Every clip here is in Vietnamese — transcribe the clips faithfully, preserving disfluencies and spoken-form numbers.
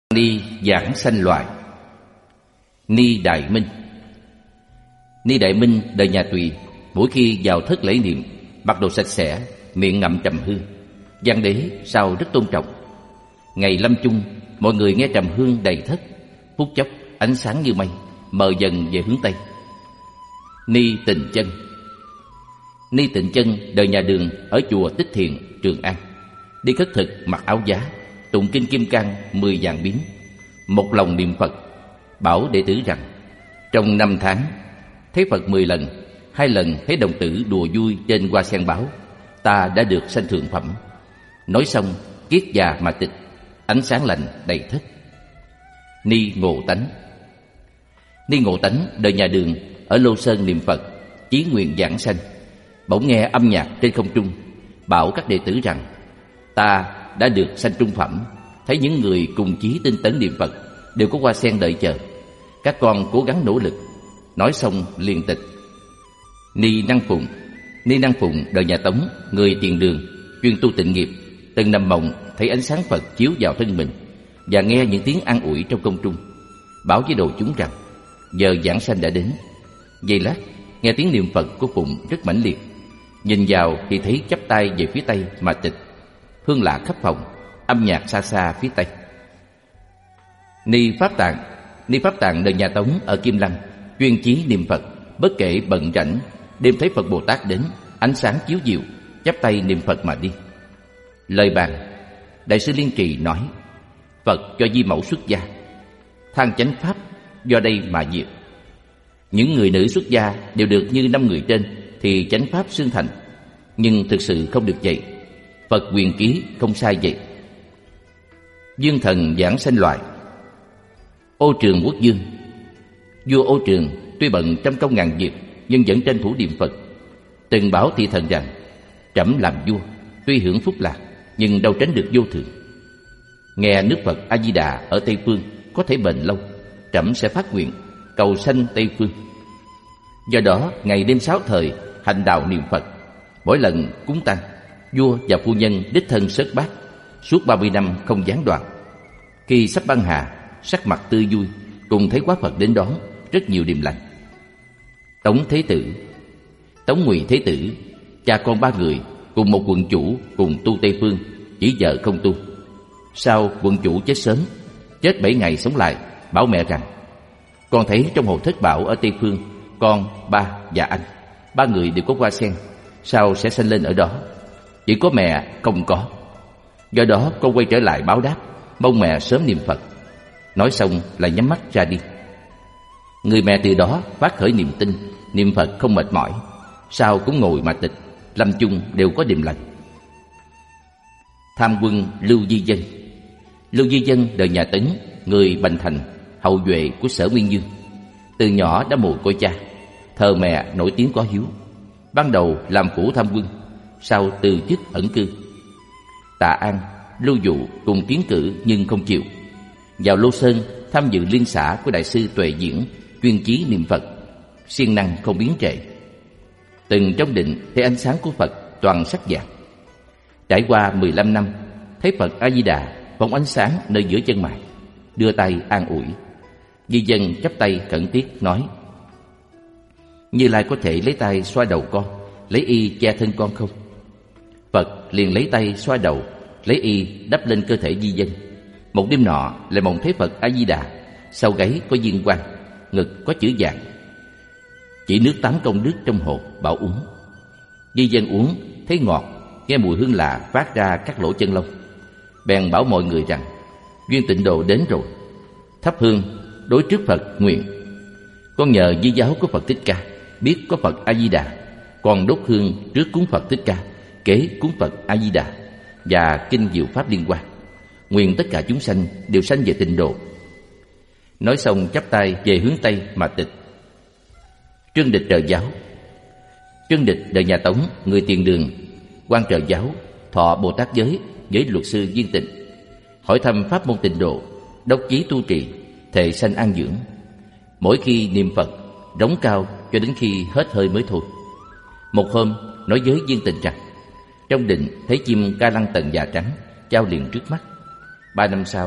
Ni giảng sanh loại. Ni Đại Minh. Ni Đại Minh đời nhà Tùy, mỗi khi vào thất lễ niệm, mặc đồ sạch sẽ, miệng ngậm trầm hương. Văn đế sau rất tôn trọng. Ngày lâm chung, mọi người nghe trầm hương đầy thất. Phút chốc ánh sáng như mây, mờ dần về hướng tây. Ni Tịnh Chân. Ni Tịnh Chân đời nhà Đường ở chùa Tích Thiền, Trường An. Đi khất thực mặc áo giá, tụng kinh Kim Cang mười vạn biến, một lòng niệm Phật. Bảo đệ tử rằng trong năm tháng thấy Phật mười lần, hai lần thấy đồng tử đùa vui trên hoa sen báo, ta đã được sanh thượng phẩm. Nói xong kiết già mà tịch, ánh sáng lành đầy thất. Ni Ngộ Tánh. Ni Ngộ Tánh đời nhà Đường ở Lô Sơn niệm Phật, chí nguyện giảng sanh. Bỗng nghe âm nhạc trên không trung, bảo các đệ tử rằng ta đã được sanh trung phẩm. Thấy những người cùng chí tinh tấn niệm Phật đều có hoa sen đợi chờ, các con cố gắng nỗ lực. Nói xong liền tịch. Ni Năng Phụng. Ni Năng Phụng đời nhà Tống, người Tiền Đường, chuyên tu tịnh nghiệp. Từng nằm mộng thấy ánh sáng Phật chiếu vào thân mình và nghe những tiếng an ủi trong không trung, bảo với đồ chúng rằng giờ giảng sanh đã đến. Giây lát nghe tiếng niệm Phật của Phụng rất mãnh liệt, nhìn vào thì thấy chắp tay về phía tây mà tịch. Hương lạ khắp phòng, âm nhạc xa xa phía tây. Ni Pháp Tạng. Ni Pháp Tạng đời nhà Tống ở Kim Lăng, chuyên chí niệm Phật, bất kể bận rảnh. Đêm thấy Phật Bồ Tát đến, ánh sáng chiếu diệu, chắp tay niệm Phật mà đi. Lời bàn. Đại sư Liên Trì nói: Phật cho Di Mẫu xuất gia, thang chánh pháp do đây mà diệt. Những người nữ xuất gia đều được như năm người trên thì chánh pháp xương thành, nhưng thực sự không được vậy. Phật quyền ký không sai vậy. Dương Thần giảng sanh loại. Ô Trường Quốc Dương. Vua Ô Trường tuy bận trăm công ngàn việc nhưng vẫn tranh thủ niệm Phật. Từng bảo thị thần rằng: trẫm làm vua tuy hưởng phúc lạc nhưng đâu tránh được vô thường. Nghe nước Phật A Di Đà ở Tây Phương có thể bền lâu, trẫm sẽ phát nguyện cầu sanh Tây Phương. Do đó ngày đêm sáu thời hành đạo niệm Phật. Mỗi lần cúng tang, vua và phu nhân đích thân sớt bát, suốt ba mươi năm không gián đoạn. Khi sắp băng hà, sắc mặt tươi vui, cùng thấy quá Phật đến đón, rất nhiều điềm lành. Tống Thế Tử. Tống Ngụy Thế Tử, cha con ba người cùng một quận chủ cùng tu Tây Phương, chỉ vợ không tu. Sau quận chủ chết sớm, chết bảy ngày sống lại, bảo mẹ rằng: con thấy trong hồ Thất Bảo ở Tây Phương, con, ba và anh, ba người đều có hoa sen, sao sẽ sanh lên ở đó? Chỉ có mẹ không có. Do đó con quay trở lại báo đáp, mong mẹ sớm niệm Phật. Nói xong lại nhắm mắt ra đi. Người mẹ từ đó phát khởi niềm tin, niệm Phật không mệt mỏi. Sau cũng ngồi mà tịch, lâm chung đều có điềm lành. Tham quân Lưu Di Dân. Lưu Di Dân đời nhà Tấn, người Bành Thành, hậu duệ của Sở Nguyên Dương. Từ nhỏ đã mồ côi cha, thờ mẹ nổi tiếng có hiếu. Ban đầu làm phủ tham quân, sau từ chức ẩn cư. Tạ An, Lưu Dụ cùng tiến cử nhưng không chịu. Vào Lô Sơn tham dự liên xã của đại sư Tuệ Diễn, chuyên chí niệm Phật, siêng năng không biến trệ. Từng trong định thấy ánh sáng của Phật toàn sắc vàng. Trải qua mười lăm năm, thấy Phật A Di Đà phóng ánh sáng nơi giữa chân mày, đưa tay an ủi. Di Dân chắp tay khẩn thiết nói: Như Lai có thể lấy tay xoa đầu con, lấy y che thân con không? Phật liền lấy tay xoa đầu, lấy y đắp lên cơ thể Di Dân. Một đêm nọ lại mộng thấy Phật A Di Đà, sau gáy có viên quang, ngực có chữ vàng, chỉ nước tắm công đức trong hồ, bảo uống. Di Dân uống thấy ngọt, nghe mùi hương lạ phát ra các lỗ chân lông, bèn bảo mọi người rằng: duyên tịnh độ đến rồi, thắp hương đối trước Phật nguyện. Con nhờ di giáo của Phật Thích Ca biết có Phật A Di Đà, con đốt hương trước cúng Phật Thích Ca, kế cúng Phật A Di Đà và kinh diệu pháp liên quan, nguyện tất cả chúng sanh đều sanh về tịnh độ. Nói xong chắp tay về hướng tây mà tịch. Trương Địch trợ giáo. Trương Địch đời nhà Tống, người Tiền Đường, quan trợ giáo, thọ Bồ Tát giới với luật sư Viên Tịnh. Hỏi thăm pháp môn tịnh độ, đốc chí tu trì, thệ sanh an dưỡng. Mỗi khi niệm Phật, rống cao cho đến khi hết hơi mới thôi. Một hôm nói với Viên Tịnh rằng: trong định thấy chim ca lăng tần già trắng, trao liền trước mắt. Ba năm sau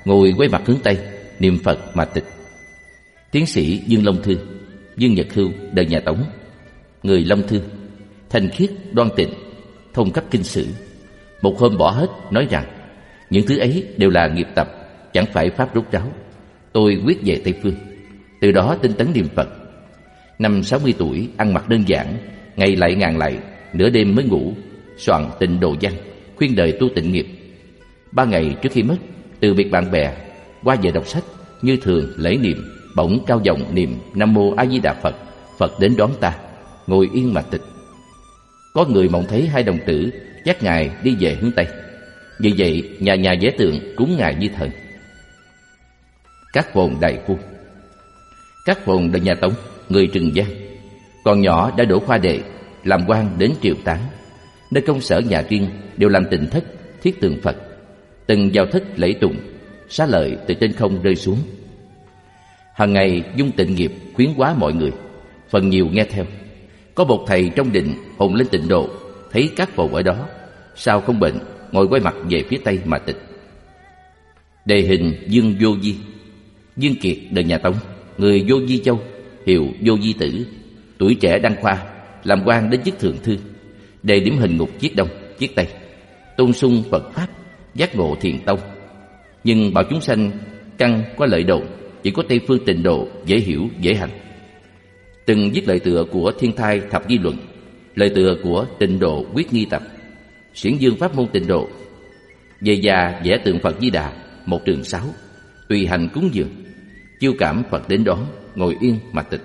ngồi quay mặt hướng Tây, niệm Phật mà tịch. Tiến sĩ Dương Long Thư, Dương Nhật Hưu đời nhà Tống, người Long Thư, thanh khiết đoan tịnh, thông cấp kinh sử. Một hôm bỏ hết, nói rằng những thứ ấy đều là nghiệp tập, chẳng phải pháp rốt ráo. Tôi quyết về Tây Phương. Từ đó tinh tấn niệm Phật. Năm sáu mươi tuổi, ăn mặc đơn giản, ngày lại ngàn lại, nửa đêm mới ngủ, soạn Tịnh Độ Văn, khuyên đời tu tịnh nghiệp. Ba ngày trước khi mất, từ biệt bạn bè, qua giờ đọc sách, như thường lễ niệm, bỗng cao giọng niệm Nam Mô A Di Đà Phật. Phật đến đón ta, ngồi yên mà tịch. Có người mộng thấy hai đồng tử dắt ngài đi về hướng Tây. Vì vậy nhà nhà vẽ tượng cúng ngài như thần. Các Phồn Đại Phu. Các Phồn đời nhà Tống, người Trừng Giang, còn nhỏ đã đỗ khoa đệ, làm quan đến triều Tán. Nơi công sở nhà riêng đều làm tịnh thất, thiết tượng Phật. Từng vào thất lễ tụng, xá lợi từ trên không rơi xuống. Hằng ngày dung tịnh nghiệp khuyến hóa mọi người, phần nhiều nghe theo. Có một thầy trong định hồn lên tịnh độ, thấy các Phồn ở đó, sao không bệnh, ngồi quay mặt về phía Tây mà tịch. Đề hình Dương Vô Di. Dương Kiệt đời nhà Tống, người Vô Di Châu, hiệu Vô Di Tử, tuổi trẻ đăng khoa, làm quan đến chức thượng thư. Đề điểm hình ngục chiết Đông, chiết Tây, tôn sung Phật pháp, giác ngộ thiền tông. Nhưng bảo chúng sanh căn có lợi đồn, chỉ có Tây Phương tịnh độ dễ hiểu dễ hành. Từng viết lời tựa của Thiên Thai Thập Di Luận, lời tựa của Tịnh Độ Quyết Nghi Tập, xiển dương pháp môn tịnh độ. Về già vẽ tượng Phật Di Đà, một trường sáu, tùy hành cúng dường, chiêu cảm Phật đến đón, ngồi yên mà tịch.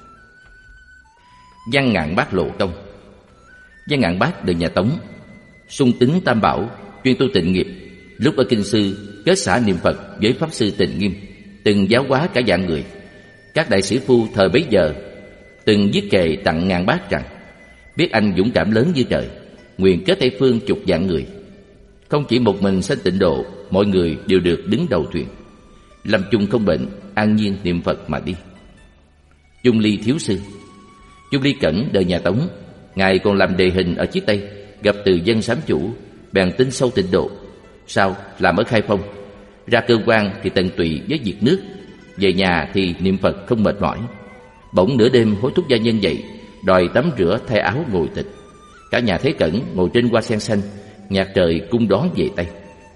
Văn Ngạn Bác Lộ Tông. Văn Ngạn Bác đời nhà Tống, sung tín tam bảo, chuyên tu tịnh nghiệp. Lúc ở kinh sư kết xã niệm Phật với pháp sư Tịnh Nghiêm, từng giáo hóa cả vạn người. Các đại sĩ phu thời bấy giờ từng viết kệ tặng Ngạn Bác rằng: biết anh dũng cảm lớn như trời, nguyện kết Tây Phương chục vạn người. Không chỉ một mình sanh tịnh độ, mọi người đều được đứng đầu thuyền. Lâm chung không bệnh, an nhiên niệm Phật mà đi. Chung Ly thiếu sư. Chung Ly Cẩn đời nhà Tống, ngài còn làm đề hình ở chiết Tây, gặp từ dân sám chủ, bèn tin sâu tịnh độ. Sau làm ở Khai Phong, ra cơ quan thì tận tụy với việc nước, về nhà thì niệm Phật không mệt mỏi. Bỗng nửa đêm hối thúc gia nhân dậy, đòi tắm rửa thay áo ngồi tịch. Cả nhà thấy Cẩn ngồi trên hoa sen xanh, nhạc trời cung đón về Tây.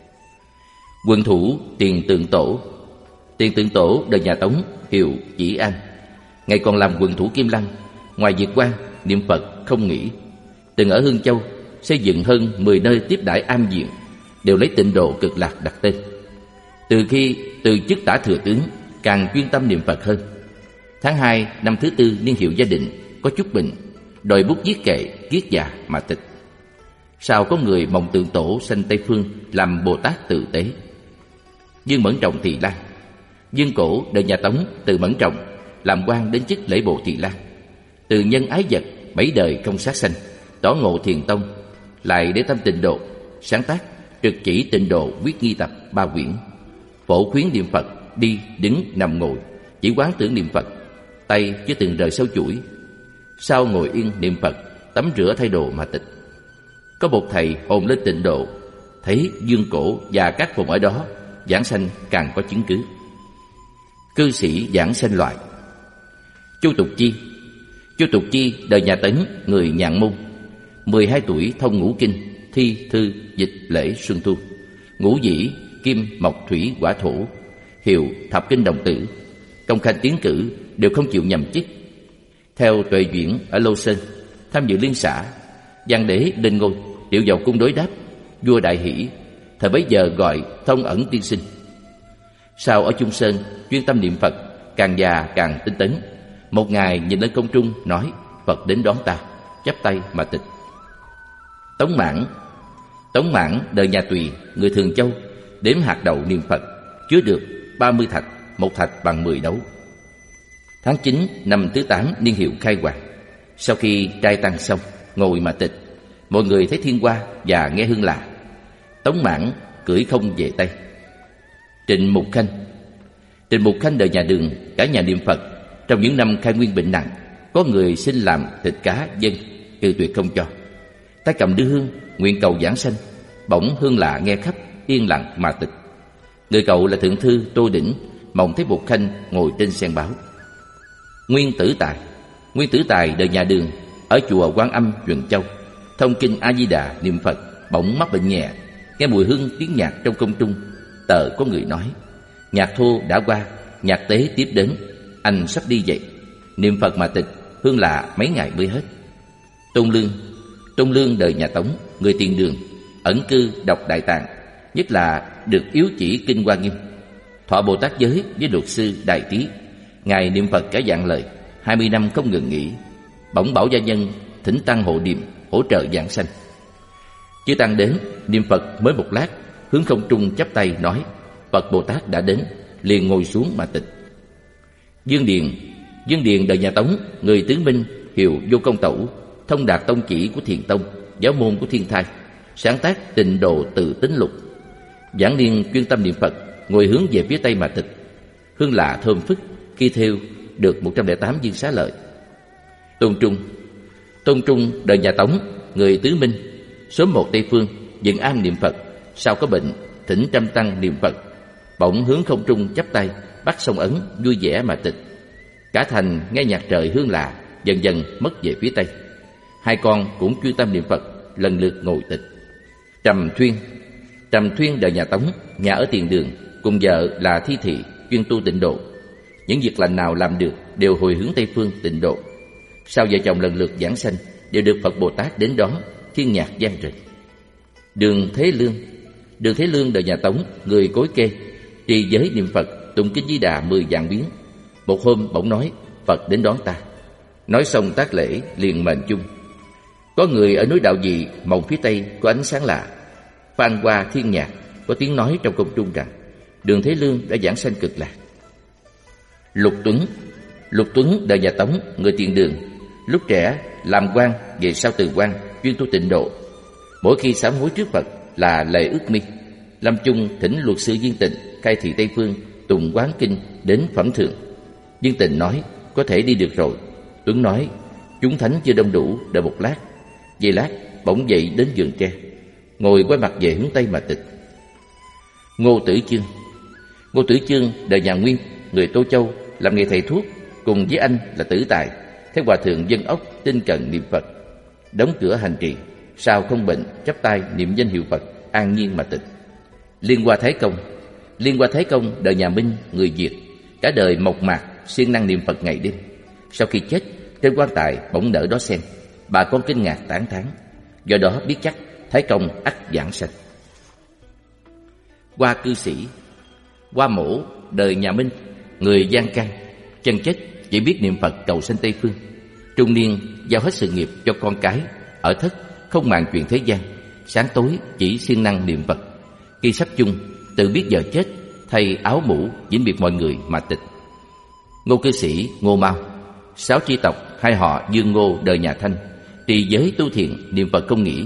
Quân thủ Tiền Tượng Tổ. Tiền Tượng Tổ đời nhà Tống, hiệu Chỉ An, ngài còn làm quận thủ Kim Lăng, ngoài việc quan niệm Phật không nghỉ. Từng ở Hương Châu xây dựng hơn mười nơi tiếp đãi am viện, đều lấy tịnh độ cực lạc đặt tên. Từ khi từ chức tả thừa tướng, càng chuyên tâm niệm Phật hơn. Tháng hai năm thứ tư niên hiệu Gia Định, có chút bệnh, đòi bút viết kệ kiết già mà tịch. Sau có người mộng tượng tổ sanh Tây Phương làm Bồ Tát tự tế. Dương Mẫn Trọng Thị Lan. Dương Cổ đời nhà Tống, từ Mẫn Trọng, làm quan đến chức lễ bộ Thị Lan. Từ nhân ái vật, bảy đời không sát sanh, tỏ ngộ thiền tông, lại để tâm tịnh độ, sáng tác trực chỉ tịnh độ Quyết Nghi Tập ba quyển. Phổ khuyến niệm Phật, đi đứng nằm ngồi, chỉ quán tưởng niệm Phật, tay chưa từng rời sâu chuỗi. Sau ngồi yên niệm Phật, tắm rửa thay đồ mà tịch. Có một thầy hồn lên tịnh độ, thấy Dương Cổ và các phồn ở đó, giảng sanh càng có chứng cứ. Cư sĩ giảng sanh loại. Chu Tục Chi. Chu Tục Chi đời nhà Tấn, người Nhạn Môn, mười hai tuổi thông ngũ kinh, thi, thư, dịch, lễ, xuân thu. Ngũ dĩ, kim, mộc, thủy, hỏa, thổ, hiệu Thập Kinh Đồng Tử. Công khai tiến cử, đều không chịu nhầm chức. Theo Tuệ Duyển ở Lô Sơn, tham dự liên xã. Văn đế lên ngôi, điệu vào cung đối đáp. Vua đại hỷ, thời bấy giờ gọi Thông Ẩn tiên sinh. Sau ở Trung Sơn chuyên tâm niệm Phật, càng già càng tinh tấn. Một ngày nhìn lên không trung nói: Phật đến đón ta, chắp tay mà tịch. Tống Mãn. Tống Mãn đời nhà Tùy, người Thường Châu, đếm hạt đậu niệm Phật, chứa được ba mươi thạch, một thạch bằng mười đấu. Tháng chín năm thứ tám niên hiệu Khai Hoàng, sau khi trai tăng xong, ngồi mà tịch. Mọi người thấy thiên hoa và nghe hương lạ. Tống Mãn cưỡi không về Tây. Trịnh Mục Khanh. Trịnh Mục Khanh đời nhà Đường, cả nhà niệm Phật. Trong những năm khai nguyên bệnh nặng, có người xin làm thịt cá dân, cự tuyệt không cho. Tay cầm đưa hương, nguyện cầu giảng sanh. Bỗng hương lạ nghe khắp, yên lặng mà tịch. Người cậu là thượng thư Tô Đỉnh mộng thấy một khanh ngồi trên sen báo. Nguyên Tử Tài. Nguyên Tử Tài đời nhà Đường ở chùa Quan Âm Duẩn Châu, thông kinh A Di Đà niệm Phật, bỗng mắc bệnh nhẹ, nghe mùi hương tiếng nhạc trong công trung. Tờ có người nói: nhạc thô đã qua, nhạc tế tiếp đến, anh sắp đi vậy. Niệm Phật mà tịch, hương lạ mấy ngày mới hết. Tôn Lương. Tôn Lương đời nhà Tống, người Tiền Đường, ẩn cư đọc Đại Tạng, nhất là được yếu chỉ kinh Hoa Nghiêm. Thọ Bồ Tát giới với luật sư Đại Trí, ngài niệm Phật cả vạn lời, hai mươi năm không ngừng nghỉ. Bỗng bảo gia nhân thỉnh tăng hộ niệm, hỗ trợ giảng sanh. Chư tăng đến, niệm Phật mới một lát, hướng không trung chắp tay nói: Phật Bồ Tát đã đến, liền ngồi xuống mà tịch. Dương Điền. Dương Điền đời nhà Tống, người Tứ Minh, hiệu Vô Công Tẩu, thông đạt tông chỉ của Thiền Tông, giáo môn của Thiên Thai, sáng tác Tịnh Độ Tự Tính Lục. Giảng niên chuyên tâm niệm Phật, ngồi hướng về phía tây mà tịch. Hương lạ thơm phức, khi thêu được một trăm lẻ tám viên xá lợi. Tôn Trung. Tôn Trung đời nhà Tống, người Tứ Minh, sớm một Tây Phương, dựng am niệm Phật. Sau có bệnh, thỉnh trăm tăng niệm Phật. Bỗng hướng không trung chắp tay, bắt sông Ấn, vui vẻ mà tịch. Cả thành nghe nhạc trời hương lạ, dần dần mất về phía tây. Hai con cũng chuyên tâm niệm Phật, lần lượt ngồi tịch. Trầm Thuyên. Trầm Thuyên đời nhà Tống, nhà ở Tiền Đường, cùng vợ là Thi Thị, chuyên tu tịnh độ. Những việc lành nào làm được đều hồi hướng Tây Phương tịnh độ. Sau vợ chồng lần lượt giảng sanh, đều được Phật Bồ Tát đến đón, thiên nhạc vang rền. Đường Thế Lương. Đường Thế Lương đời nhà Tống, người Cối Kê, trì giới niệm Phật, tụng kinh Di Đà mười vạn biến. Một hôm bỗng nói: Phật đến đón ta. Nói xong tác lễ, liền mệnh chung. Có người ở núi Đạo Dị, mộng phía tây có ánh sáng lạ. Phan qua thiên nhạc, có tiếng nói trong công trung rằng Đường Thế Lương đã giảng sanh cực lạc. Lục Tuấn. Lục Tuấn đời nhà Tống, người Tiền Đường, lúc trẻ làm quan, về sau từ quan, chuyên tu tịnh độ. Mỗi khi sám hối trước Phật là lệ ước mi. Lâm chung thỉnh luật sư Viên Tịnh khai thị Tây Phương, tùng quán kinh đến phẩm thượng. Viên Tịnh nói: có thể đi được rồi. Tuấn nói: chúng thánh chưa đông đủ, đợi một lát. Giây lát bỗng dậy đến vườn tre, ngồi quay mặt về hướng tây mà tịch. Ngô Tử Chương. Ngô Tử Chương đời nhà Nguyên, người Tô Châu, làm nghề thầy thuốc, cùng với anh là Tử Tài, thấy hòa thượng Dân Ốc tinh cần niệm Phật, đóng cửa hành trì. Sau không bệnh, chắp tay niệm danh hiệu Phật, an nhiên mà tịch. Liên Hoa Thái Công. Liên Hoa Thái Công đời nhà Minh, người Việt, cả đời mộc mạc siêng năng niệm Phật ngày đêm. Sau khi chết, trên quan tài bỗng nở đó sen. Bà con kinh ngạc tán thán, do đó biết chắc Thái Công ắt giảng sanh. Hoa Cư Sĩ. Hoa Mổ đời nhà Minh, người Giang Can, chân chết chỉ biết niệm Phật cầu sanh Tây Phương. Trung niên giao hết sự nghiệp cho con cái, ở thất không màng chuyện thế gian, sáng tối chỉ siêng năng niệm Phật. Khi sắp chung, tự biết giờ chết, thay áo mũ vĩnh biệt mọi người mà tịch. Ngô Cư Sĩ Ngô Mao. Sáu tri tộc hai họ Dương Ngô đời nhà Thanh, trì giới tu thiện niệm Phật không nghỉ.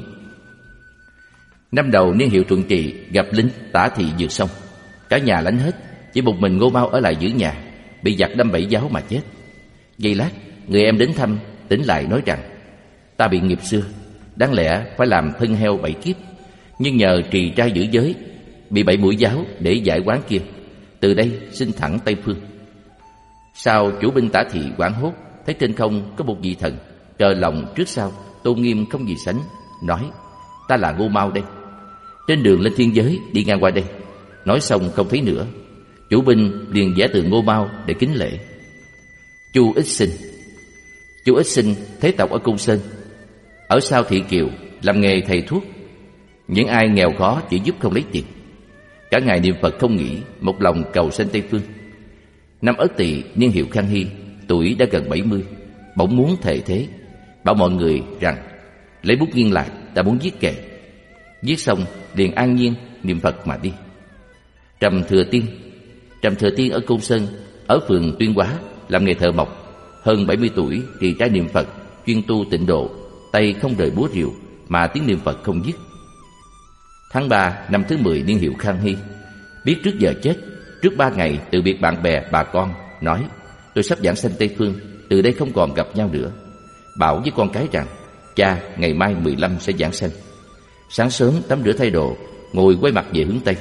Năm đầu niên hiệu Thuận Trị, gặp lính Tả Thị vượt sông, cả nhà lánh hết, chỉ một mình Ngô Mao ở lại giữ nhà, bị giặc đâm bẫy giáo mà chết. Giây lát, người em đến thăm, tỉnh lại nói rằng: ta bị nghiệp xưa, đáng lẽ phải làm thân heo bảy kiếp, nhưng nhờ trì trai giữ giới, bị bảy mũi giáo để giải oán kia, từ đây xin thẳng Tây Phương. Sau chủ binh Tả Thị hoảng hốt, thấy trên không có một vị thần, cờ lòng trước sau, tôn nghiêm không gì sánh, nói: ta là Ngô Mao đây. Trên đường lên thiên giới đi ngang qua đây. Nói xong không thấy nữa. Chủ binh liền vẽ tượng Ngô Mao để kính lễ. Chu Ích Sinh. Chu Ích Sinh thế tộc ở Cung Sơn, ở sau Thị Kiều, làm nghề thầy thuốc. Những ai nghèo khó chỉ giúp không lấy tiền. Cả ngày niệm Phật không nghỉ, một lòng cầu sanh Tây Phương. Năm Ất Tỵ niên hiệu Khang Hy, tuổi đã gần bảy mươi, bỗng muốn thệ thế, bảo mọi người rằng: lấy bút nghiêng lại, ta muốn viết kệ. Viết xong liền an nhiên niệm Phật mà đi. Trầm Thừa Tiên. Trầm Thừa Tiên ở Côn Sơn, ở phường Tuyên Hóa, làm nghề thợ mộc. Hơn bảy mươi tuổi, trì trai niệm Phật, chuyên tu tịnh độ, tay không rời búa rìu, mà tiếng niệm Phật không dứt. Tháng ba năm thứ mười niên hiệu Khang Hy, biết trước giờ chết, trước ba ngày từ biệt bạn bè bà con, nói: tôi sắp giảng sanh Tây Phương, từ đây không còn gặp nhau nữa. Bảo với con cái rằng: cha ngày mai mười lăm sẽ giảng sanh. Sáng sớm tắm rửa thay đồ, ngồi quay mặt về hướng Tây.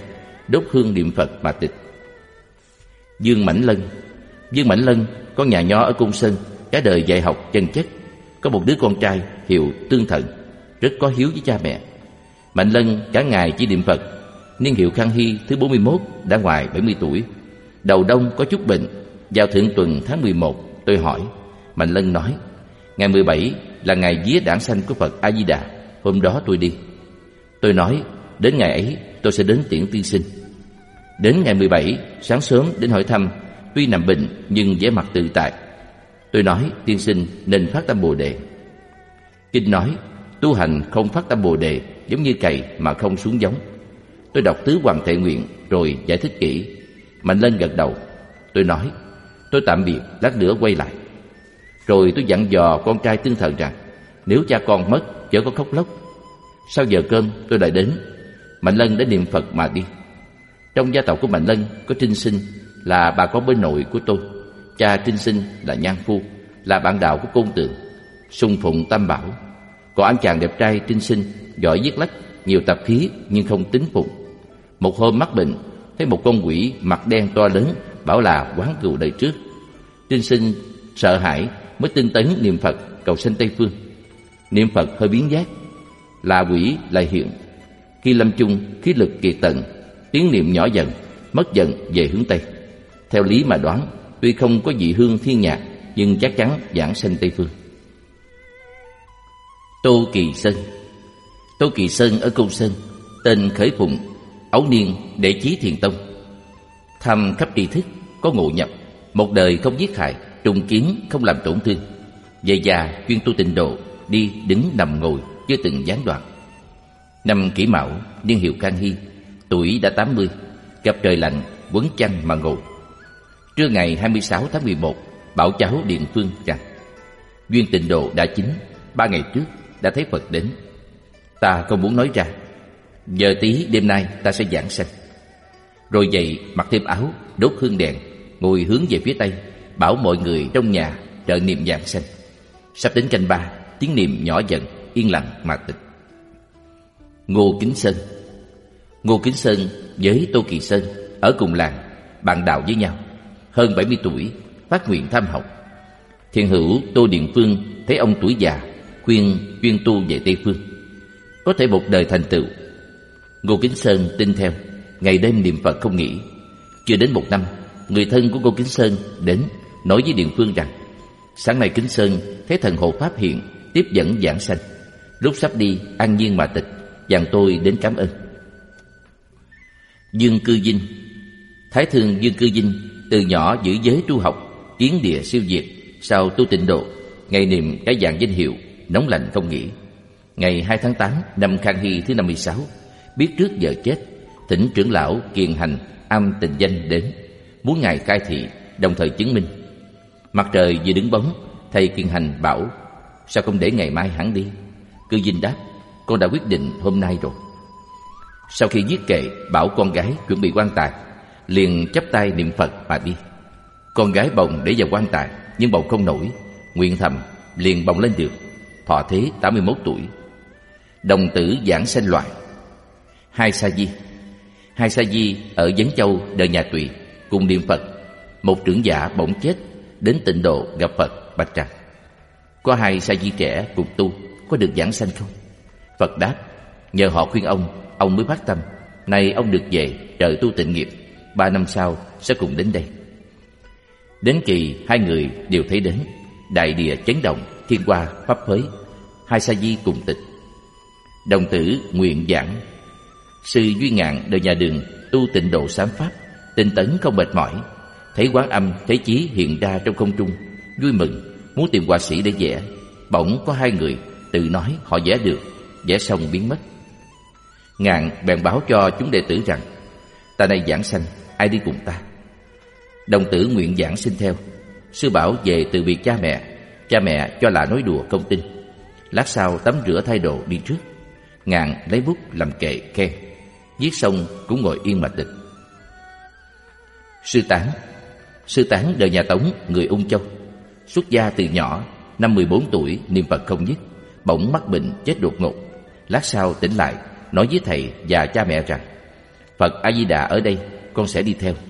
đốt hương niệm Phật mà tịch. Dương Mãnh Lân. Dương Mãnh Lân con nhà nho ở Côn Sơn, cả đời dạy học chân chất. Có một đứa con trai hiệu Tương Thận, rất có hiếu với cha mẹ. Mạnh Lân cả ngày chỉ niệm Phật. Niên hiệu Khang Hy thứ bốn mươi mốt, đã ngoài bảy mươi tuổi. Đầu đông có chút bệnh. Vào thượng tuần tháng mười một, tôi hỏi. Mạnh Lân nói, ngày mười bảy là ngày vía đản sanh của Phật A Di Đà, hôm đó tôi đi. Tôi nói, đến ngày ấy tôi sẽ đến tiễn tiên sinh. Đến ngày mười bảy, sáng sớm đến hỏi thăm, tuy nằm bệnh nhưng vẻ mặt tự tại. Tôi nói, tiên sinh nên phát tâm Bồ Đề. Kinh nói, tu hành không phát tâm Bồ Đề giống như cày mà không xuống giống. Tôi đọc tứ Hoàng Thệ Nguyện rồi giải thích kỹ. Mạnh Lân gật đầu. Tôi nói, tôi tạm biệt, lát nữa quay lại. Rồi tôi dặn dò con trai Tương Thận rằng, nếu cha con mất chớ có khóc lóc. Sau giờ cơm tôi lại đến. Mạnh Lân đã niệm Phật mà đi. Trong gia tộc của Mạnh Lân có Trinh Sinh, là bà con bên nội của tôi. Cha Trinh Sinh là nhan phu, là bạn đạo của Côn Tường, sùng phụng Tam Bảo. Còn anh chàng đẹp trai Trinh Sinh giỏi viết lách, nhiều tạp khí nhưng không tín phụng. Một hôm mắc bệnh, thấy một con quỷ mặt đen to lớn bảo là oán cừu đời trước. Trinh Sinh sợ hãi mới tinh tấn niệm Phật cầu sanh Tây Phương. Niệm Phật hơi biến giác, là quỷ lại hiện. Khi lâm chung khí lực kiệt tận, tiếng niệm nhỏ dần, mất dần về hướng Tây. Theo lý mà đoán, tuy không có vị hương thiên nhạc nhưng chắc chắn giảng sanh Tây Phương. Tô Kỳ Sơn. Tô Kỳ Sơn ở Côn Sơn, tên Khởi Phụng, ấu niên Đệ Chí Thiền Tông. Thăm khắp tri thức, có ngộ nhập, một đời không giết hại, trùng kiến không làm tổn thương. Về già chuyên tu tịnh độ, đi đứng nằm ngồi chưa từng gián đoạn. Năm Kỷ Mão, niên hiệu Khang Hy, tuổi đã tám mươi, gặp trời lạnh quấn chăn mà ngồi. Trưa ngày hai mươi sáu tháng mười một, bảo cháu điện phương rằng duyên tịnh độ đã chín, ba ngày trước đã thấy Phật đến. Ta không muốn nói ra, giờ tí đêm nay ta sẽ giảng sanh. Rồi dậy mặc thêm áo, đốt hương đèn, ngồi hướng về phía Tây, bảo mọi người trong nhà trợ niệm giảng sanh. Sắp đến canh ba, tiếng niệm nhỏ dần, yên lặng mà tịch. Ngô Kính Sơn. Ngô Kính Sơn với Tô Kỳ Sơn ở cùng làng, bạn đạo với nhau. Hơn bảy mươi tuổi, phát nguyện tham học. Thiền hữu Tô Điện Phương thấy ông tuổi già, khuyên chuyên tu về Tây Phương, có thể một đời thành tựu. Ngô Kính Sơn tin theo, ngày đêm niệm Phật không nghỉ. Chưa đến một năm, người thân của Ngô Kính Sơn đến nói với Điện Phương rằng sáng nay Kính Sơn thấy thần hộ pháp hiện, tiếp dẫn giảng sanh. Lúc sắp đi an nhiên mà tịch, dặn tôi đến cảm ơn. Dương Cư Dinh. Thái Thương Dương Cư Dinh từ nhỏ giữ giới tu học, kiến địa siêu diệt. Sau tu tịnh độ, ngày niệm cái dạng danh hiệu, nóng lạnh không nghỉ. Ngày hai tháng tám năm Khang Hy thứ năm mươi sáu, biết trước giờ chết, thỉnh trưởng lão Kiền Hành Am Tình Danh đến, muốn ngài khai thị, đồng thời chứng minh. Mặt trời vừa đứng bóng, thầy Kiền Hành bảo sao không để ngày mai hẳn đi. Cư Dinh đáp, con đã quyết định hôm nay rồi. Sau khi viết kệ bảo con gái chuẩn bị quan tài, liền chắp tay niệm Phật mà đi. Con gái bồng để vào quan tài nhưng bồng không nổi, nguyện thầm liền bồng lên được. Thọ thế tám mươi mốt tuổi. Đồng tử giảng sanh loại. Hai Sa Di. Hai Sa Di ở Vấn Châu đời nhà Tùy cùng niệm Phật. Một trưởng giả bỗng chết, đến tịnh độ gặp Phật bạch rằng có hai Sa Di trẻ cùng tu, có được giảng sanh không? Phật đáp, nhờ họ khuyên ông, ông mới phát tâm. Nay ông được về trợ tu tịnh nghiệp, ba năm sau sẽ cùng đến đây. Đến kỳ hai người đều thấy đến, đại địa chấn động, thiên hoa pháp phới, hai Sa Di cùng tịch. Đồng tử nguyện giảng. Sư Duy Ngạn đời nhà Đường tu tịnh độ sám pháp, tinh tấn không mệt mỏi. Thấy Quán Âm Thế Chí hiện ra trong không trung, vui mừng muốn tìm họa sĩ để vẽ. Bỗng có hai người tự nói họ vẽ được, vẽ xong biến mất. Ngạn bèn báo cho chúng đệ tử rằng ta nay giảng sanh, ai đi cùng ta? Đồng tử nguyện giảng xin theo. Sư bảo về từ biệt cha mẹ. Cha mẹ cho là nói đùa không tin. Lát sau tắm rửa thay đồ đi trước. Ngạn lấy bút làm kệ khen. Viết xong cũng ngồi yên mà tịch. Sư Tán. Sư Tán đời nhà Tống, người Ung Châu. Xuất gia từ nhỏ, năm mười bốn tuổi niệm Phật không dứt, bỗng mắc bệnh chết đột ngột. Lát sau tỉnh lại, nói với thầy và cha mẹ rằng Phật A-di-đà ở đây, con sẽ đi theo.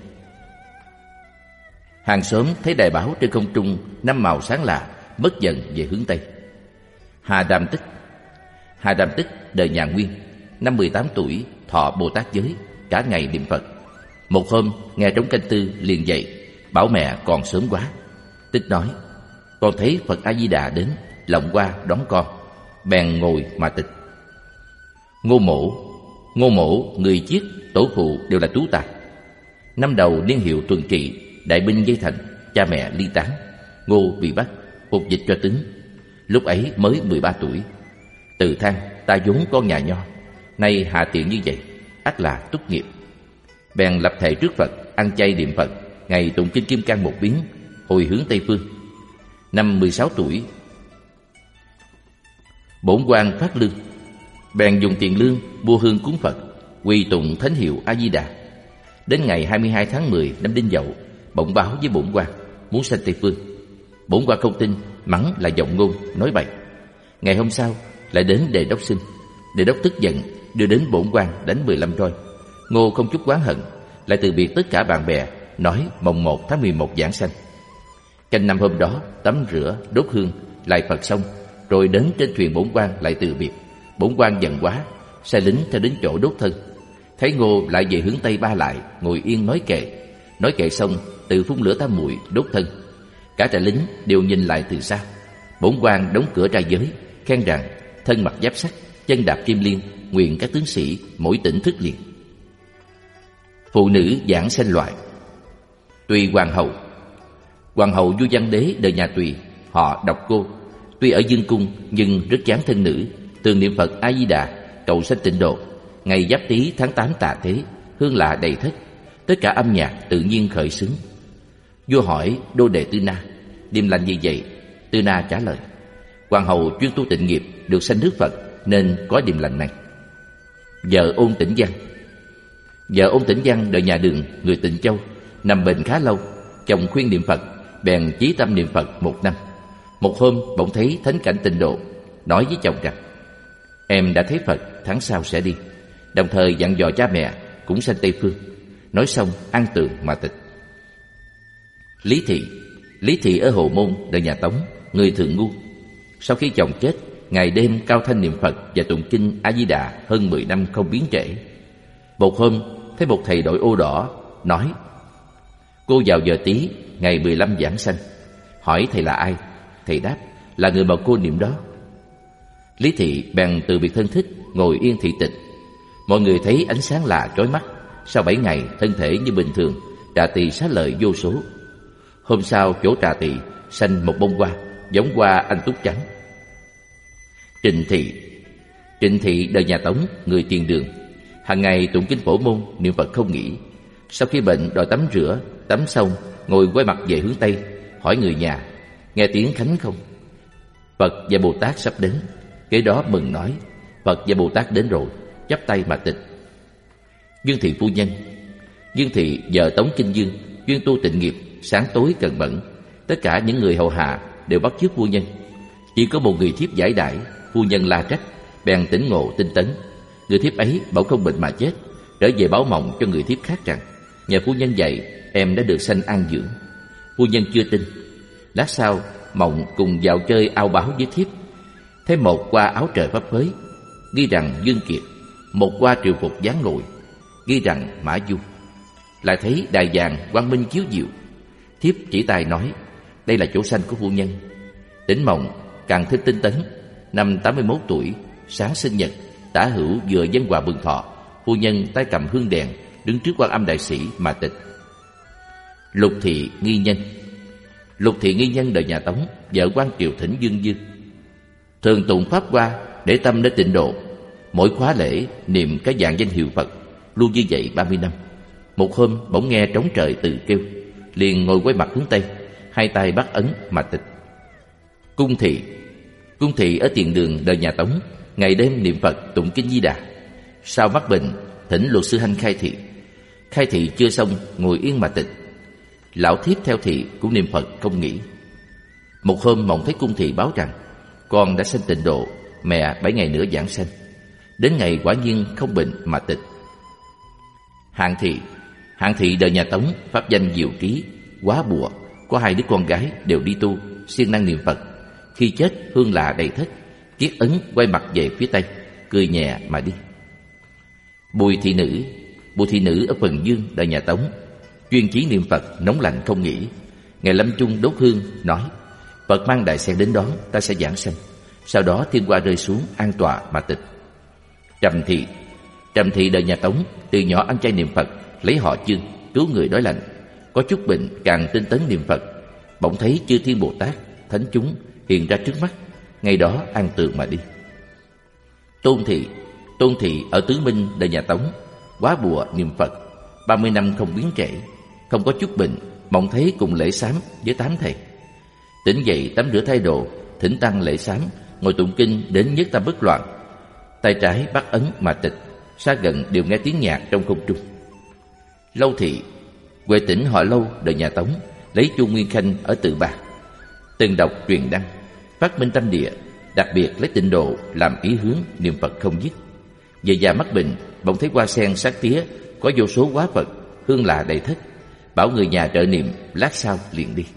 Hàng xóm thấy đài báo trên không trung năm màu sáng lạ, mất dần về hướng Tây. Hà Đàm Tích. Hà Đàm Tích đời nhà Nguyên, năm mười tám tuổi, thọ Bồ Tát giới, cả ngày niệm Phật. Một hôm nghe trống canh tư liền dậy, bảo mẹ còn sớm quá. Tích nói: con thấy Phật A-di-đà đến, lòng qua đón con. Bèn ngồi mà tịch. Ngô Mỗ. Ngô Mỗ, người Chiết, tổ phụ đều là tú tài. Năm đầu niên hiệu Tuần Kỵ, đại binh dây thành, cha mẹ ly tán. Ngô bị bắt, phục dịch cho Tính. Lúc ấy mới mười ba tuổi. Từ than ta vốn con nhà nho, nay hạ tiện như vậy, ắt là túc nghiệp. Bèn lập thệ trước Phật, ăn chay niệm Phật, ngày tụng kinh Kim Cang một biến, hồi hướng Tây phương. Năm mười sáu tuổi, bổn quan phát lương, bèn dùng tiền lương mua hương cúng Phật, quy tụng thánh hiệu A Di Đà. Đến ngày hai mươi hai tháng mười năm Đinh Dậu, bỗng báo với bổn quan muốn sanh Tây phương. Bổn quan không tin, mắng là vọng ngôn, nói bậy. Ngày hôm sau lại đến đề đốc xin. Đề đốc tức giận, đưa đến bổn quan đánh mười lăm roi. Ngô không chút oán hận, lại từ biệt tất cả bạn bè, nói mồng một tháng mười một giảng sanh. Canh năm hôm đó tắm rửa đốt hương lại Phật xong, rồi đến trên thuyền bổn quan lại từ biệt. Bổn quan giận quá, sai lính theo đến chỗ đốt thân. Thấy Ngô lại về hướng Tây ba lại, ngồi yên nói kệ. Nói kệ xong, tự phun lửa tam muội đốt thân. Cả trại lính đều nhìn lại từ xa. Bổn quan đóng cửa ra giới, khen rằng thân mặc giáp sắt, chân đạp kim liên, nguyện các tướng sĩ mỗi tỉnh thức liền. Phụ nữ giảng sanh loại. Tùy hoàng hậu. Hoàng hậu vua Văn Đế đời nhà Tùy, họ Độc Cô, tuy ở dương cung nhưng rất chán thân nữ, thường niệm Phật A Di Đà cầu sanh tịnh độ. Ngày Giáp Tý tháng tám tà thế, hương lạ đầy thất, tất cả âm nhạc tự nhiên khởi xướng. Vua hỏi đô đệ Tư Na, điềm lành như vậy? Tư Na trả lời: hoàng hậu chuyên tu tịnh nghiệp, được sanh nước Phật nên có điềm lành này. Vợ Ôn Tĩnh Văn. Vợ Ôn Tĩnh Văn đời nhà Đường, người Tịnh Châu, nằm bệnh khá lâu. Chồng khuyên niệm Phật, bèn chí tâm niệm Phật một năm. Một hôm bỗng thấy thánh cảnh tịnh độ, nói với chồng rằng: em đã thấy Phật, tháng sau sẽ đi. Đồng thời dặn dò cha mẹ cũng sanh Tây phương. Nói xong an tường mà tịch. Lý Thị. Lý Thị ở Hồ Môn đời nhà Tống, người Thường Ngu. Sau khi chồng chết, ngày đêm cao thanh niệm Phật và tụng kinh A Di Đà hơn mười năm không biến trễ. Một hôm thấy một thầy đội ô đỏ nói: cô vào giờ Tý ngày mười lăm giảng sanh. Hỏi thầy là ai? Thầy đáp: là người mà cô niệm đó. Lý Thị bèn từ biệt thân thích, ngồi yên thị tịch. Mọi người thấy ánh sáng lạ chói mắt. Sau bảy ngày thân thể như bình thường, trà tỳ xá lợi vô số. Hôm sau chỗ trà tỳ sanh một bông hoa, giống hoa anh túc trắng. Trịnh Thị. Trịnh Thị đời nhà Tống, người Tiền Đường, hàng ngày tụng kinh Phổ Môn, niệm Phật không nghỉ. Sau khi bệnh đòi tắm rửa, tắm xong ngồi quay mặt về hướng Tây, hỏi người nhà: nghe tiếng khánh không? Phật và Bồ Tát sắp đến. Kế đó mừng nói: Phật và Bồ Tát đến rồi, chắp tay mà tịch. Dương Thị phu nhân. Dương Thị vợ Tống Kinh Dương, chuyên tu tịnh nghiệp, sáng tối cần mẫn. Tất cả những người hầu hạ đều bắt chước phu nhân. Chỉ có một người thiếp giải đãi, phu nhân la trách, bèn tỉnh ngộ tinh tấn. Người thiếp ấy bảo không bệnh mà chết, trở về báo mộng cho người thiếp khác rằng: nhờ phu nhân dạy, em đã được sanh an dưỡng. Phu nhân chưa tin. Lát sau mộng cùng dạo chơi ao báo với thiếp, thấy một qua áo trời phấp phới, ghi rằng Dương Kiệt. Một qua triều phục dáng ngồi, ghi rằng Mã Du. Lại thấy đài vàng quang minh chiếu diệu. Thiếp chỉ tay nói: đây là chỗ sanh của phu nhân. Tỉnh mộng càng thêm tinh tấn. Năm tám mươi mốt tuổi, sáng sinh nhật, tả hữu vừa dân hòa mừng thọ, phu nhân tay cầm hương đèn đứng trước Quan Âm đại sĩ mà tịch. Lục Thị Nghi Nhân. Lục Thị Nghi Nhân đời nhà Tống, vợ quan triều Thỉnh Dương Dương, thường tụng pháp hoa để tâm đến tịnh độ. Mỗi khóa lễ niệm cái dạng danh hiệu Phật, luôn như vậy ba mươi năm. Một hôm bỗng nghe trống trời từ kêu, liền ngồi quay mặt hướng Tây, hai tay bắt ấn mà tịch. Cung Thị. Cung Thị ở Tiền Đường đời nhà Tống, ngày đêm niệm Phật tụng kinh Di Đà. Sau mắc bệnh, thỉnh luật sư Hanh khai thị. Khai thị chưa xong, ngồi yên mà tịch. Lão thiếp theo thị cũng niệm Phật không nghỉ. Một hôm mộng thấy Cung Thị báo rằng: con đã sanh tịnh độ, mẹ bảy ngày nữa giảng sanh. Đến ngày quả nhiên không bệnh mà tịch. Hạng Thị. Hạng Thị đời nhà Tống, pháp danh Diệu Trí, quá bùa, có hai đứa con gái đều đi tu, siêng năng niệm Phật. Khi chết hương lạ đầy thất, kiết ấn quay mặt về phía Tây, cười nhẹ mà đi. Bùi Thị Nữ. Bùi Thị Nữ ở Phần Dương đời nhà Tống, chuyên chí niệm Phật, nóng lạnh không nghỉ. Ngày lâm chung đốt hương nói: Phật mang đại sen đến đón, ta sẽ giảng sanh. Sau đó thiên hoa rơi xuống, an tọa mà tịch. Trầm Thị. Trầm Thị đời nhà Tống, từ nhỏ ăn chay niệm Phật, lấy họ Chương, cứu người đói lạnh. Có chút bệnh càng tinh tấn niệm Phật, bỗng thấy chư thiên Bồ Tát, thánh chúng hiện ra trước mắt, ngày đó an tường mà đi. Tôn Thị. Tôn Thị ở Tứ Minh đời nhà Tống, quá bùa niệm Phật, ba mươi năm không biến trễ, không có chút bệnh, mộng thấy cùng lễ sám với tám thầy. Tỉnh dậy tắm rửa thay đồ, thỉnh tăng lễ sám, ngồi tụng kinh đến nhất tâm bất loạn. Tay trái bắt ấn mà tịch, xa gần đều nghe tiếng nhạc trong không trung. Lâu Thị. Quê tỉnh họ Lâu đời nhà Tống, lấy Chu Nguyên Khanh ở Tự Bà, từng đọc truyền đăng, phát minh tâm địa, đặc biệt lấy tịnh độ làm ý hướng, niệm Phật không dứt. Về già mắc bệnh, bỗng thấy hoa sen sát tía có vô số hóa Phật, hương lạ đầy thất, bảo người nhà trợ niệm, lát sau liền đi.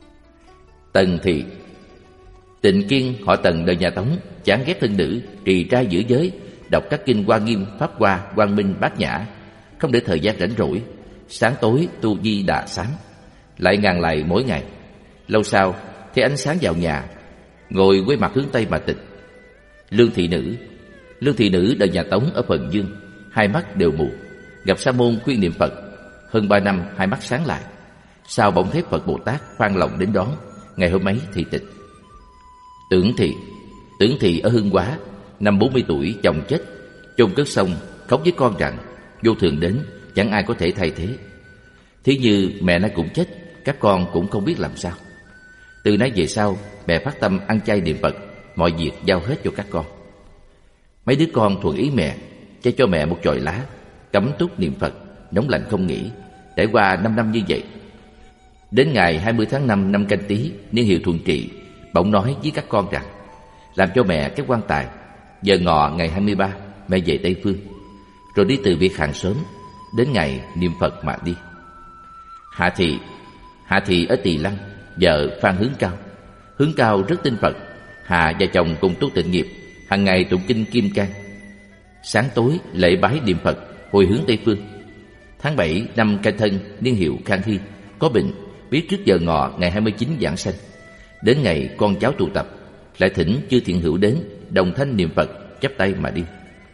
Tần Thị. Tịnh Kiên họ Tần đời nhà Tống, chán ghét thân nữ, trì trai giữ giới, đọc các kinh Hoa Nghiêm, Pháp Hoa, Quang Minh, Bát Nhã, không để thời gian rảnh rỗi, sáng tối tu Di Đà sám, lại ngàn lại mỗi ngày. Lâu sau thấy ánh sáng vào nhà, ngồi quay mặt hướng Tây mà tịch. Lương Thị Nữ. Lương Thị Nữ đời nhà Tống ở Phần Dương, hai mắt đều mù, gặp sa môn khuyên niệm Phật, hơn ba năm hai mắt sáng lại. Sau bỗng thấy Phật Bồ Tát khoan lòng đến đón, ngày hôm ấy thị tịch. Tưởng Thị. Tưởng Thị ở Hương Hóa, năm bốn mươi tuổi chồng chết, chôn cất xong khóc với con rằng vô thường đến, chẳng ai có thể thay thế. Thí như mẹ nó cũng chết, các con cũng không biết làm sao. Từ nay về sau, mẹ phát tâm ăn chay niệm Phật, mọi việc giao hết cho các con. Mấy đứa con thuận ý mẹ, cho cho mẹ một chòi lá, cắm túc niệm Phật, nóng lạnh không nghỉ, trải qua năm năm như vậy. Đến ngày hai mươi tháng năm năm Canh Tý, niên hiệu Thuận Trị, bỗng nói với các con rằng làm cho mẹ cái quan tài, giờ ngọ ngày hai mươi ba mẹ về Tây Phương, rồi đi từ việc hàng sớm, đến ngày niệm Phật mà đi. Hạ Thị. Hạ Thị ở Tỳ Lăng, vợ Phan Hướng Cao. Hướng Cao rất tin Phật, Hạ và chồng cùng tu tịnh nghiệp, hàng ngày tụng kinh Kim Cang, sáng tối lễ bái niệm Phật, hồi hướng Tây Phương. Tháng bảy năm Canh Thân, niên hiệu Khang Hy, có bệnh, biết trước giờ ngọ ngày hai mươi chín giảng sanh. Đến ngày con cháu tụ tập, lại thỉnh chư thiện hữu đến, đồng thanh niệm Phật, chắp tay mà đi.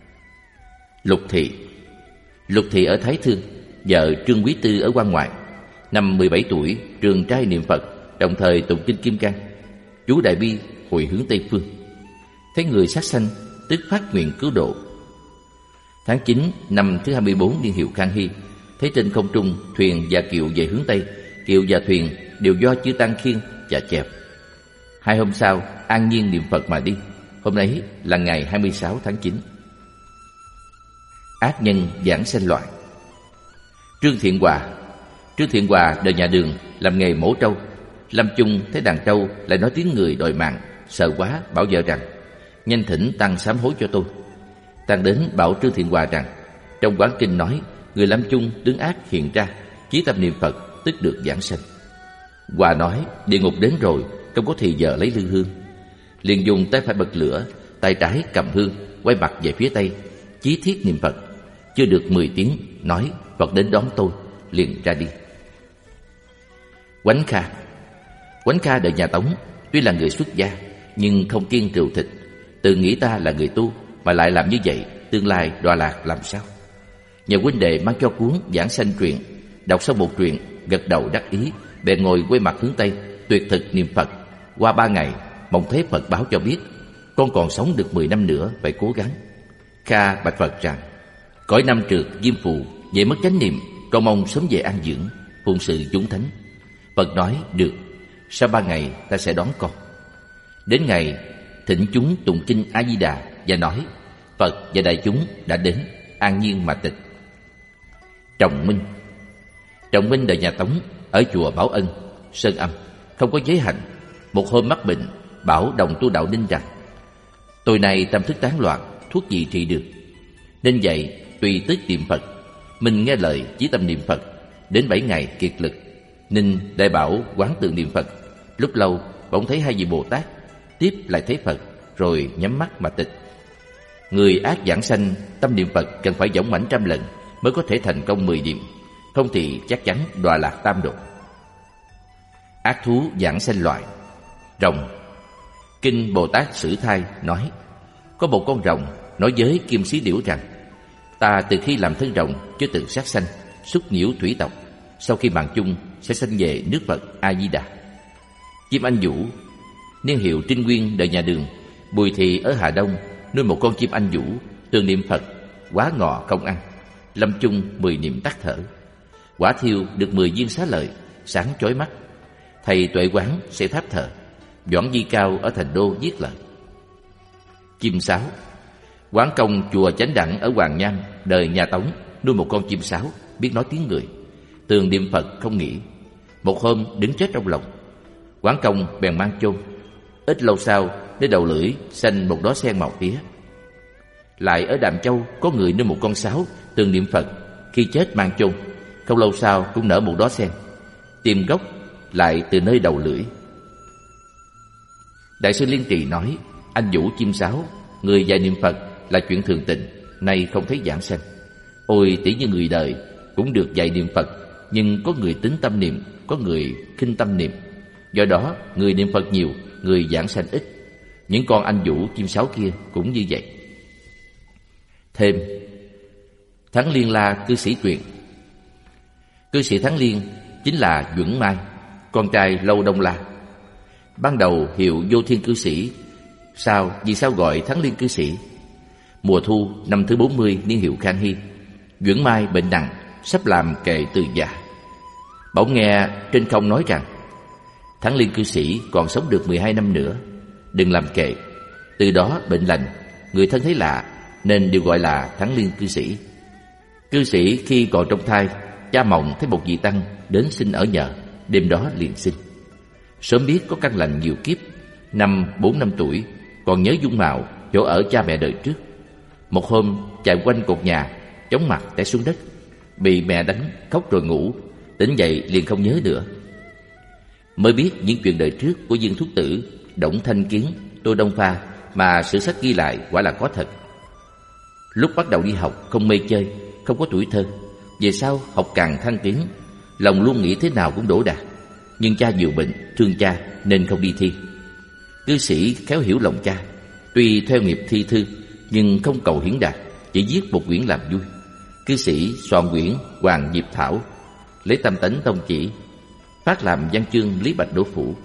Lục Thị. Lục Thị ở Thái Thương, vợ Trương Quý Tư ở Quan Ngoại, năm mười bảy tuổi trường trai niệm Phật, đồng thời tụng kinh Kim Cang, chú đại bi hồi hướng Tây Phương. Thấy người sát sanh, tức phát nguyện cứu độ. Tháng chín năm thứ hai mươi bốn niên hiệu Khang Hy, thấy trên không trung thuyền và kiệu về hướng Tây, kiệu và thuyền đều do chư tăng khiêng và chèo. Hai hôm sau an nhiên niệm Phật mà đi. Hôm ấy là ngày hai mươi sáu tháng chín. Ác nhân giảng sanh loạn. Trương Thiện Hòa. Trương Thiện Hòa đời nhà Đường, làm nghề mổ trâu. Lâm chung thấy đàn trâu lại nói tiếng người đòi mạng, sợ quá bảo vợ rằng nhanh thỉnh tăng sám hối cho tôi. Tăng đến bảo Trương Thiện Hòa rằng trong quán kinh nói người Lâm chung tướng ác hiện ra, chí tâm niệm Phật tức được giảng sanh. Hòa nói địa ngục đến rồi, không có thì giờ lấy lư hương. Liền dùng tay phải bật lửa, tay trái cầm hương, quay mặt về phía Tây, chí thiết niệm Phật. Chưa được mười tiếng, nói Phật đến đón tôi, liền ra đi. Quánh Kha. Quánh Kha đời nhà Tống, tuy là người xuất gia nhưng không kiêng rượu thịt, tự nghĩ ta là người tu mà lại làm như vậy, tương lai đọa lạc làm sao. Nhờ huynh đệ mang cho cuốn giảng sanh truyện, đọc xong một truyện, gật đầu đắc ý, bèn ngồi quay mặt hướng Tây, tuyệt thực niệm Phật. Qua ba ngày, mộng thấy Phật báo cho biết con còn sống được mười năm nữa, phải cố gắng. Kha bạch Phật rằng cõi năm trượt diêm phù, về mất chánh niệm, con mong sớm về an dưỡng, phụng sự chúng thánh. Phật nói được, sau ba ngày ta sẽ đón con. Đến ngày thỉnh chúng tụng kinh A Di Đà và nói Phật và đại chúng đã đến, an nhiên mà tịch. Trọng Minh. Trọng Minh đời nhà Tống, ở chùa Bảo Ân, Sơn Âm, không có giới hạnh. Một hôm mắc bệnh, bảo đồng tu đạo Ninh rằng tôi này tâm thức tán loạn, thuốc gì trị được. Nên vậy tùy tức niệm Phật, Minh nghe lời chí tâm niệm Phật. Đến bảy ngày kiệt lực, Ninh đại bảo quán tự niệm Phật. Lúc lâu bỗng thấy hai vị Bồ Tát, tiếp lại thấy Phật, rồi nhắm mắt mà tịch. Người ác giảng sanh tâm niệm Phật cần phải dõng mãnh trăm lần mới có thể thành công mười niệm, không thì chắc chắn đọa lạc tam độ. Ác thú giảng sanh loại. Rồng. Kinh Bồ Tát Sử Thai nói, có một con rồng nói với Kim Xí Điểu rằng: ta từ khi làm thân rồng chưa từng sát sanh, xúc nhiễu thủy tộc, sau khi mạng chung sẽ sanh về nước Phật A Di Đà. Chim anh vũ, niên hiệu Trinh Nguyên đời nhà Đường, Bùi Thị ở Hà Đông nuôi một con chim anh vũ, thường niệm Phật, quá ngọ không ăn, lâm chung mười niệm tắt thở. Quả thiêu được mười viên xá lợi, sáng chói mắt. Thầy Tuệ Quán sẽ tháp thờ. Doãn Di Cao ở Thành Đô viết lời. Chim sáo. Quán công chùa Chánh Đẳng ở Hoàng Nham đời nhà Tống nuôi một con chim sáo, biết nói tiếng người, thường niệm Phật không nghỉ. Một hôm đứng chết trong lòng, Quán công bèn mang chôn. Ít lâu sau, đến đầu lưỡi xanh một đóa sen màu tía. Lại ở Đàm Châu có người nuôi một con sáo, thường niệm Phật, khi chết mang chôn. Không lâu sau cũng nở một đóa sen. Tìm gốc lại từ nơi đầu lưỡi. Đại sư Liên Trì nói, anh vũ chim sáo, người dạy niệm Phật là chuyện thường tình, nay không thấy giảng sanh. Ôi tỷ như người đời cũng được dạy niệm Phật, nhưng có người tín tâm niệm, có người khinh tâm niệm. Do đó người niệm Phật nhiều, người giảng sanh ít. Những con anh vũ chim sáo kia cũng như vậy. Thêm, Thắng Liên La cư sĩ truyền. Cư sĩ Thắng Liên chính là Duẩn Mai, con trai Lâu Đông La. Ban đầu hiệu Vô Thiên cư sĩ, sau vì sao gọi Thắng Liên cư sĩ? Mùa thu năm thứ bốn mươi niên hiệu Khang Hy, Duẩn Mai bệnh nặng, sắp làm kệ từ già. Bỗng nghe trên không nói rằng Thắng Liên cư sĩ còn sống được mười hai năm nữa, đừng làm kệ. Từ đó bệnh lành, người thân thấy lạ nên đều gọi là Thắng Liên cư sĩ. Cư sĩ khi còn trong thai, cha mộng thấy một vị tăng đến xin ở nhờ, đêm đó liền sinh. Sớm biết có căn lành nhiều kiếp, năm bốn năm tuổi, còn nhớ dung mạo chỗ ở cha mẹ đời trước. Một hôm chạy quanh cột nhà, chóng mặt té xuống đất, bị mẹ đánh, khóc rồi ngủ, tỉnh dậy liền không nhớ nữa. Mới biết những chuyện đời trước của Dương Thúc Tử, Đổng Thanh Kiến, Tô Đông Pha mà sử sách ghi lại quả là có thật. Lúc bắt đầu đi học không mê chơi, không có tuổi thơ. Về sau học càng thăng tiến, lòng luôn nghĩ thế nào cũng đỗ đạt. Nhưng cha nhiều bệnh, thương cha nên không đi thi. Cư sĩ khéo hiểu lòng cha, tuy theo nghiệp thi thư nhưng không cầu hiển đạt, chỉ viết một quyển làm vui. Cư sĩ soạn quyển Hoàng Diệp Thảo, lấy tâm tánh tông chỉ, phát làm văn chương Lý Bạch Đỗ Phủ.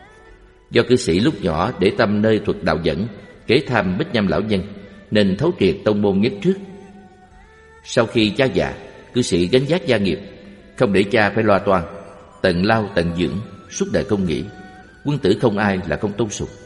Do cư sĩ lúc nhỏ để tâm nơi thuật đạo dẫn, kế tham Bích Nhâm lão nhân nên thấu triệt tông môn nhất trước. Sau khi cha già, cư sĩ gánh vác gia nghiệp, không để cha phải lo toan, tận lao tận dưỡng, suốt đời không nghỉ. Quân tử không ai là không tôn sùng.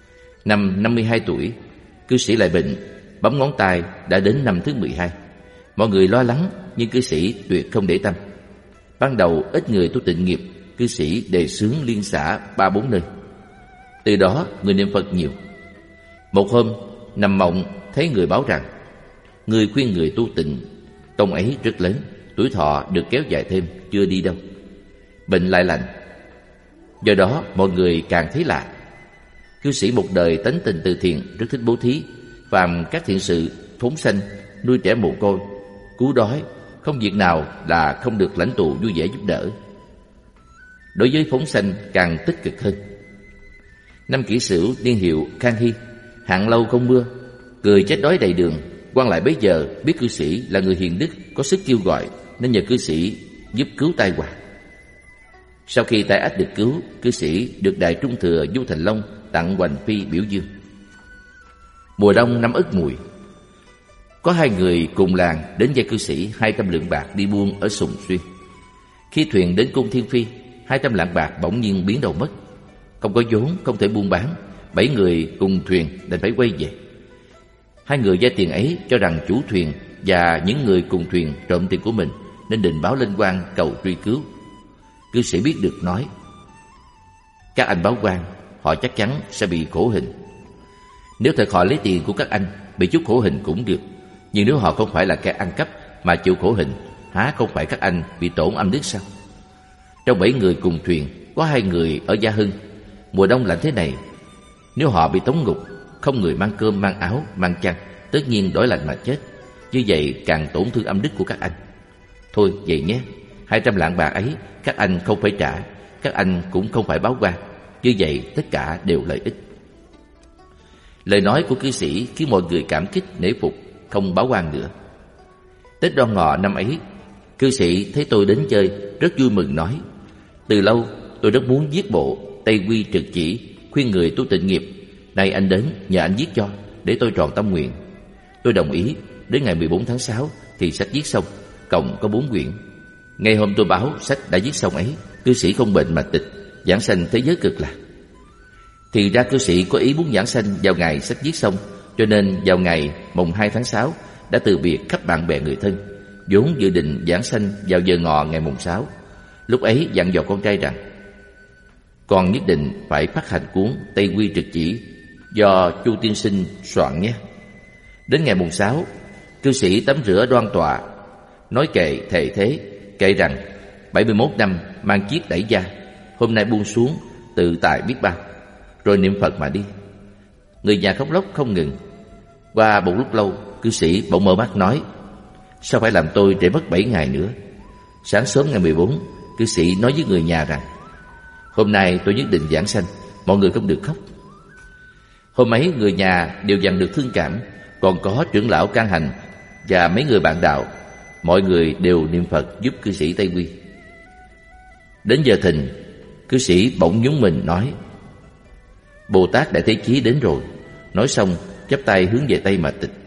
Năm năm mươi hai tuổi, cư sĩ lại bệnh, bấm ngón tay đã đến năm thứ mười hai. Mọi người lo lắng nhưng cư sĩ tuyệt không để tâm. Ban đầu ít người tu tịnh nghiệp, cư sĩ đề xướng liên xã ba bốn nơi. Từ đó người niệm Phật nhiều. Một hôm nằm mộng thấy người báo rằng người khuyên người tu tịnh, công ấy rất lớn, tuổi thọ được kéo dài thêm, chưa đi đâu. Bệnh lại lành. Do đó mọi người càng thấy lạ. Cư sĩ một đời tánh tình từ thiện, rất thích bố thí, phàm các thiện sự, phóng sanh, nuôi trẻ mồ côi, cứu đói, không việc nào là không được lãnh tụ vui vẻ giúp đỡ. Đối với phóng sanh càng tích cực hơn. Năm Kỷ Sửu niên hiệu Khang Hy, hạn lâu không mưa, cười chết đói đầy đường. Quan lại bấy giờ biết cư sĩ là người hiền đức, có sức kêu gọi, nên nhờ cư sĩ giúp cứu tai họa. Sau khi tai ách được cứu, cư sĩ được Đại Trung Thừa Du Thành Long tặng Hoành Phi biểu dương. Mùa đông năm Ất Mùi, có hai người cùng làng đến vay cư sĩ hai trăm lượng bạc đi buôn ở Sùng Xuyên. Khi thuyền đến cung Thiên Phi, hai trăm lạng bạc bỗng nhiên biến đầu mất. Không có vốn, không thể buôn bán, bảy người cùng thuyền đành phải quay về. Hai người vay tiền ấy cho rằng chủ thuyền và những người cùng thuyền trộm tiền của mình, nên định báo lên quan cầu truy cứu. Cư sĩ biết được nói: các anh báo quan, họ chắc chắn sẽ bị khổ hình. Nếu thật họ lấy tiền của các anh, bị chút khổ hình cũng được. Nhưng nếu họ không phải là kẻ ăn cắp mà chịu khổ hình, há không phải các anh bị tổn âm đức sao? Trong bảy người cùng thuyền có hai người ở Gia Hưng. Mùa đông lạnh thế này, nếu họ bị tống ngục, không người mang cơm, mang áo, mang chăn, tất nhiên đói lạnh mà chết. Như vậy càng tổn thương âm đức của các anh. Thôi vậy nhé, hai trăm lạng bạc ấy các anh không phải trả, các anh cũng không phải báo quan. Như vậy tất cả đều lợi ích. Lời nói của cư sĩ khiến mọi người cảm kích nể phục, không báo quan nữa. Tết Đoan Ngọ năm ấy, cư sĩ thấy tôi đến chơi rất vui mừng, nói: từ lâu tôi rất muốn viết bộ Tây Quy Trực Chỉ khuyên người tu tịnh nghiệp. Nay anh đến nhờ anh viết cho, để tôi tròn tâm nguyện. Tôi đồng ý. Đến ngày mười bốn tháng sáu thì sách viết xong, cộng có bốn quyển. Ngày hôm tôi báo sách đã viết xong ấy, cư sĩ không bệnh mà tịch, giảng sanh thế giới cực lạc. Thì ra cư sĩ có ý muốn giảng sanh vào ngày sách viết xong, cho nên vào ngày mùng hai tháng sáu đã từ biệt khắp bạn bè người thân, vốn dự định giảng sanh vào giờ ngọ ngày mùng sáu. Lúc ấy dặn dò con trai rằng: con nhất định phải phát hành cuốn Tây Quy Trực Chỉ do Chu tiên sinh soạn nhé. Đến ngày mùng sáu, cư sĩ tắm rửa đoan tọa, nói kệ thệ thế, kệ rằng bảy mươi mốt năm mang chiếc đẩy da, hôm nay buông xuống tự tại biết bao, rồi niệm Phật mà đi. Người nhà khóc lóc không ngừng. Qua một lúc lâu, cư sĩ bỗng mở mắt nói: sao phải làm tôi trễ mất bảy ngày nữa? Sáng sớm ngày mười bốn, cư sĩ nói với người nhà rằng: hôm nay tôi nhất định giảng sanh, mọi người không được khóc. Hôm ấy người nhà đều dằn được thương cảm, còn có trưởng lão Can Hành và mấy người bạn đạo, mọi người đều niệm Phật giúp cư sĩ Tây Quy. Đến giờ thìn, cư sĩ bỗng nhún mình nói: Bồ Tát Đại Thế Chí đến rồi. Nói xong chắp tay hướng về Tây mà tịch.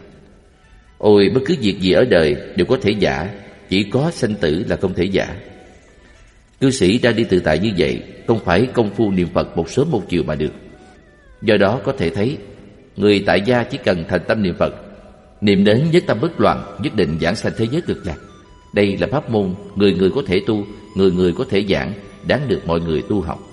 Ôi, bất cứ việc gì ở đời đều có thể giả, chỉ có sanh tử là không thể giả. Cư sĩ ra đi tự tại như vậy không phải công phu niệm Phật một sớm một chiều mà được. Do đó có thể thấy, người tại gia chỉ cần thành tâm niệm Phật, niệm đến nhất tâm bất loạn, nhất định giảng sanh thế giới cực lạc. Đây là pháp môn người người có thể tu, người người có thể giảng, đáng được mọi người tu học.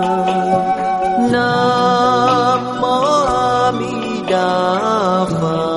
Nam mô A Di Đà Phật.